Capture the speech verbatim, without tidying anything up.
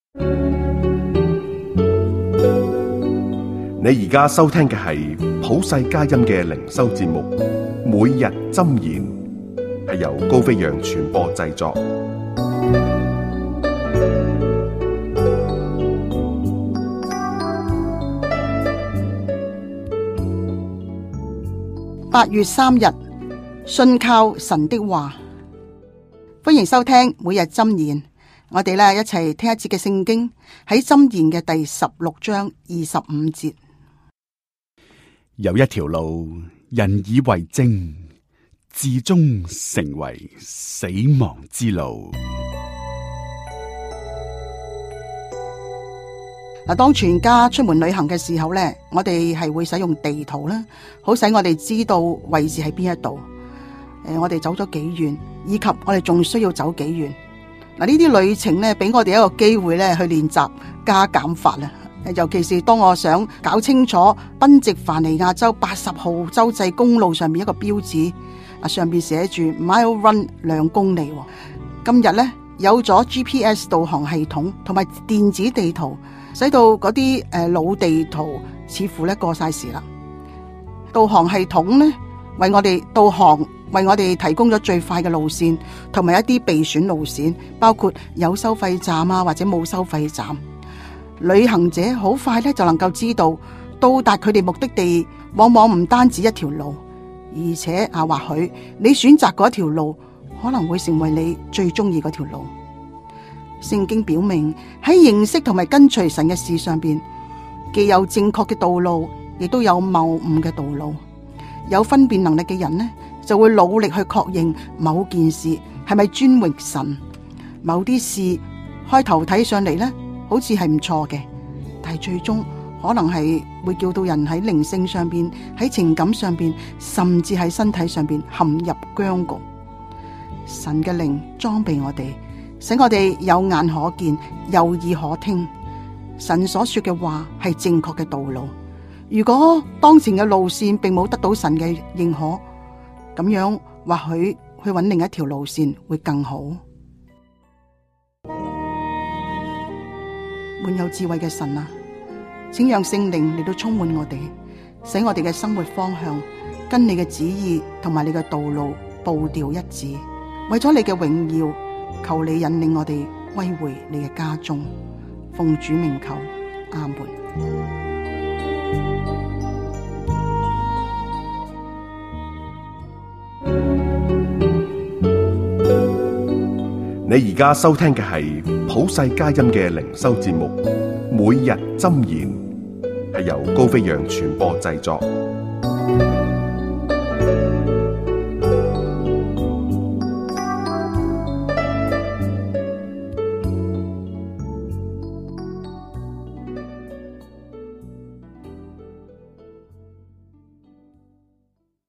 你而家收聽嘅係普世佳音嘅靈修節目，每日箴言，係由高飛揚傳播製作。 八月三日，信靠神的話。歡迎收聽每日箴言。我哋咧一齊聽一節嘅聖經，喺箴言嘅第十六章二十五節。 有一條路，人以為正，至終成為死亡之路。 嗱，當全家出門旅行嘅時候呢，我哋係會使用地圖啦，好使我哋知道位置喺邊一度。誒，我哋走咗幾遠，以及我哋仲需要走幾遠。嗱，呢啲旅程呢，俾我哋一個機會咧去練習加減法啦。尤其是當我想搞清楚賓夕凡尼亞州八十號州際公路上面一個標誌，啊，上面寫住 mile run 兩公里。今日呢，有咗 G P S 導航系統同埋電子地圖，使到嗰啲誒老地圖似乎咧過晒時啦。導航系統呢，為我哋導航，為我哋提供咗最快嘅路線，同埋一啲備選路線，包括有收費站啊或者冇收費站。旅行者好快咧就能夠知道到達佢哋目的地，往往唔單止一條路，而且啊或許你選擇嗰條路可能會成為你最中意嗰條路。聖經表明喺認識同埋跟隨神嘅事上邊，既有正確嘅道路，亦都有謬誤嘅道路。有分辨能力嘅人呢，就會努力去確認某件事係咪尊榮神。某啲事開頭睇上嚟呢，好似係唔錯嘅，但係最終可能係會叫到人喺靈性上邊、喺情感上邊，甚至喺身體上邊陷入僵局。神嘅靈裝備我哋，使我哋有眼可見，有耳可聽。神所說嘅話係正確嘅道路。如果當前嘅路線並冇得到神嘅認可，咁樣或許去揾另一條路線會更好。滿有智慧嘅神啊，請讓聖靈嚟到充滿我哋，使我哋嘅生活方向跟你嘅旨意同埋你嘅道路步調一致。為咗你嘅榮耀，求你引領我哋歸回你嘅家中。奉主名求，阿門。 你而家收聽嘅係普世佳音嘅靈修節目，每日箴言，係由高飛揚傳播製作。